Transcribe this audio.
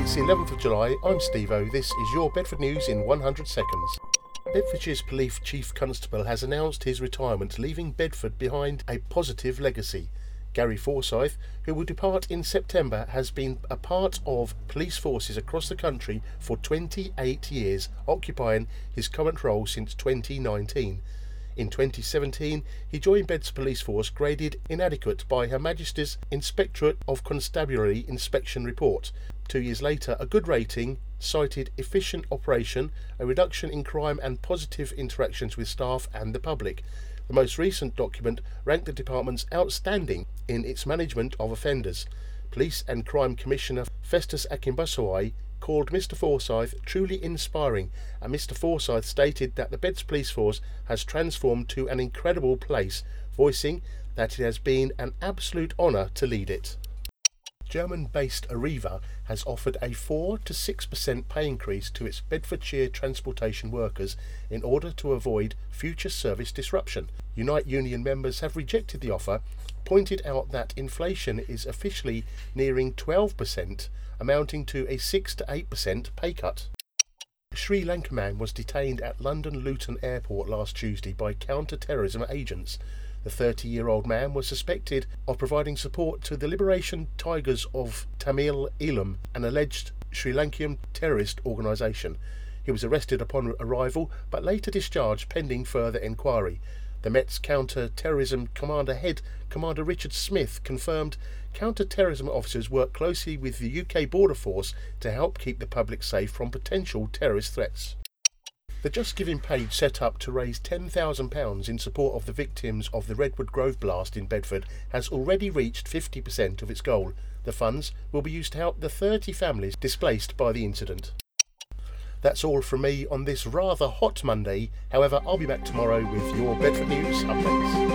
It's the 11th of July, I'm Steve-O, this is your Bedford News in 100 seconds. Bedfordshire's Police Chief Constable has announced his retirement, leaving Bedford behind a positive legacy. Gary Forsyth, who will depart in September, has been a part of police forces across the country for 28 years, occupying his current role since 2019. In 2017, he joined Bed's police force, graded inadequate by Her Majesty's Inspectorate of Constabulary Inspection Report. 2 years later, a good rating cited efficient operation, a reduction in crime and positive interactions with staff and the public. The most recent document ranked the department's outstanding in its management of offenders. Police and Crime Commissioner Festus Akinbasawai called Mr Forsyth truly inspiring, and Mr Forsyth stated that the Beds Police Force has transformed to an incredible place, voicing that it has been an absolute honour to lead it. German-based Arriva has offered a 4 to 6% pay increase to its Bedfordshire transportation workers in order to avoid future service disruption. Unite Union members have rejected the offer, pointed out that inflation is officially nearing 12%, amounting to a 6 to 8% pay cut. A Sri Lankan man was detained at London Luton Airport last Tuesday by counter-terrorism agents. The 30-year-old man was suspected of providing support to the Liberation Tigers of Tamil Eelam, an alleged Sri Lankan terrorist organisation. He was arrested upon arrival but later discharged pending further inquiry. The Met's counter-terrorism commander head, Commander Richard Smith, confirmed counter-terrorism officers work closely with the UK Border Force to help keep the public safe from potential terrorist threats. The Just Giving page, set up to raise £10,000 in support of the victims of the Redwood Grove blast in Bedford, has already reached 50% of its goal. The funds will be used to help the 30 families displaced by the incident. That's all from me on this rather hot Monday. However, I'll be back tomorrow with your Bedford News updates.